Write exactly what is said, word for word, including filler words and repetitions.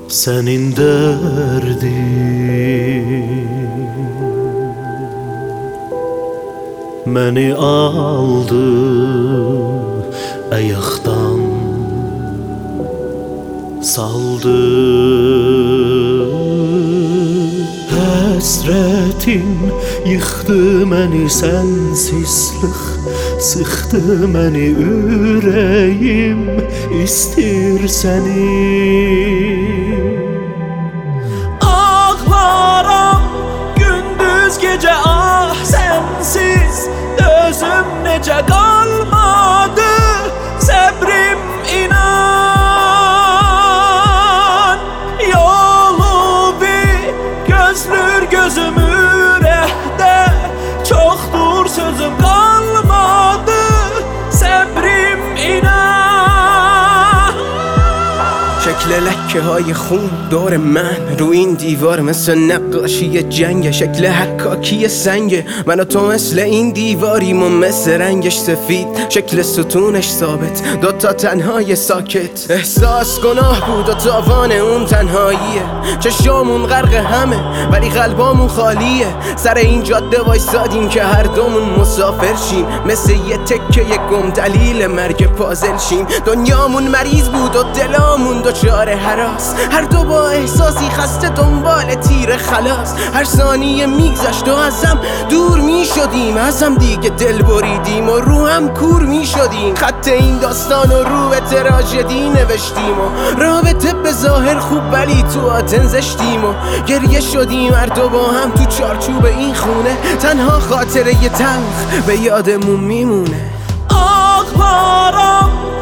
senin derdin məni aldı ayaqdan saldı. Həsrətin yıxdı məni, sənsizlik sıxdı məni, ürəyim istir səni. Ağlaram gündüz gecə, ah sənsiz dözüm necə qalmadı, səbrim inan. Yolu bir gözlür gözüm ürəkdə, çoxdur sözüm qalmadı, səbrim inan. شکل لکه های خون دور من رو این دیوار مثل نقاشی جنگ، شکل حکاکی سنگ من و تو مثل این دیواریم و مثل رنگش سفید، شکل ستونش ثابت، دوتا تنهای ساکت. احساس گناه بود و تاوان اون تنهاییه، چشامون غرق همه ولی قلبامون خالیه. سر این جاده وایسادیم که هر دومون مسافر شیم، مثل یه تکه گم دلیل مرگ پازل شیم. دنیامون مریض بود و دلامون دچار هراس، هر دو با احساسی خسته دنبال تیر خلاص. هر ثانیه میگذشت و ازم دور میشدیم، ازم دیگه دل بریدیم و رو هم کور میشدیم. خط این داستان و رو به تراژدی نوشتیم و رابطه به ظاهر خوب ولی تو آتن زشتیم و گریه شدیم هر دو با هم تو چارچوب این خونه. تنها خاطره ی تلخ به یادمون میمونه. Ağlarım